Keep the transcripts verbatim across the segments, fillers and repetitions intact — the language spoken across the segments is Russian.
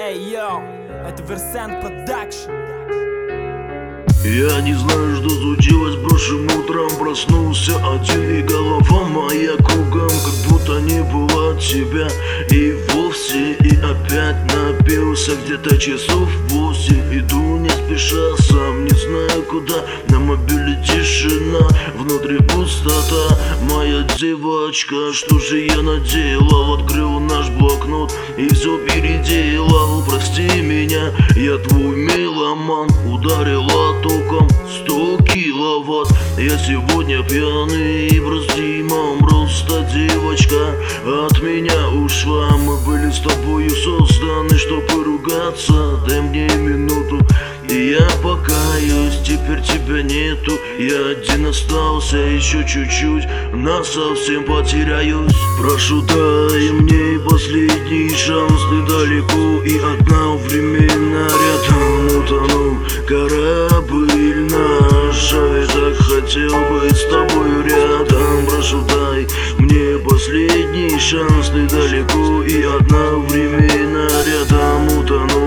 Эй, йоу, это Версент Продакшн. Я не знаю, что случилось прошлым утром. Проснулся один, и голова моя кругом, как будто не было тебя и вовсе. И опять напился где-то часов восемь. Иду не спеша, сам не знаю куда. На мобиле тишина, внутри пустота. Моя девочка, что же я наделал? Открыл наш блокнот и все переделал. Прости меня, я твой меломан. Ударила током сто киловатт. Я сегодня пьяный, прости, мам. Просто девочка от меня ушла. Мы были с тобою созданы, чтобы ругаться. Дай мне минуту, и я покаюсь. Теперь тебя нету, я один остался. Еще чуть-чуть, насовсем потеряюсь. Прошу, дай мне последний шанс. Ты далеко и одновременно рядом. Утонул корабль наш, а я так хотел быть с тобой рядом. Прошу, дай мне последний шанс. Ты далеко и одновременно рядом. Утонул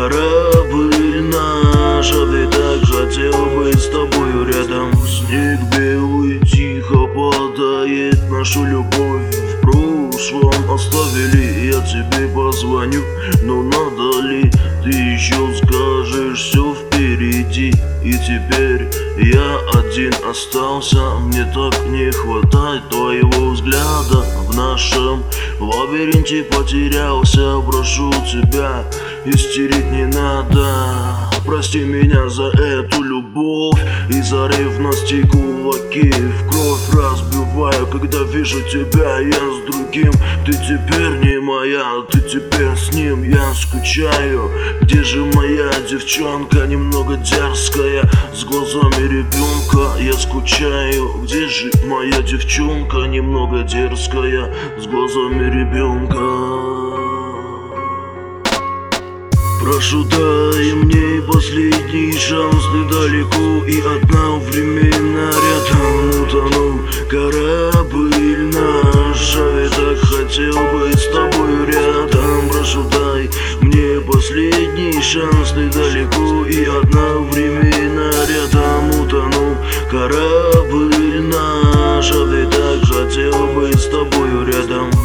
корабль наш, а я так хотел быть с тобой рядом. Снег белый тихо падает, нашу любовь в прошлом оставили. Я тебе позвоню, но надо ли? Ты еще скажешь, все впереди. И теперь я один остался. Мне так не хватает твоего взгляда. В нашем лабиринте потерялся. Прошу тебя, истерить не надо. Прости меня за эту любовь и за ревность и кулаки в кровь разбиваю, когда вижу тебя я с другим. Ты теперь не моя, ты теперь с ним. Я скучаю. Где же моя девчонка, немного дерзкая, с глазами ребенка? Я скучаю. Где же моя девчонка, немного дерзкая, с глазами ребенка? Прошу, дай мне последний шанс. Ты далеко и одновременно рядом. Утонул корабль наш, а я так хотел быть с тобой рядом. Прошу, дай мне последний шанс. Ты далеко и одновременно рядом. Утонул корабль наш, а я так хотел быть с тобой рядом.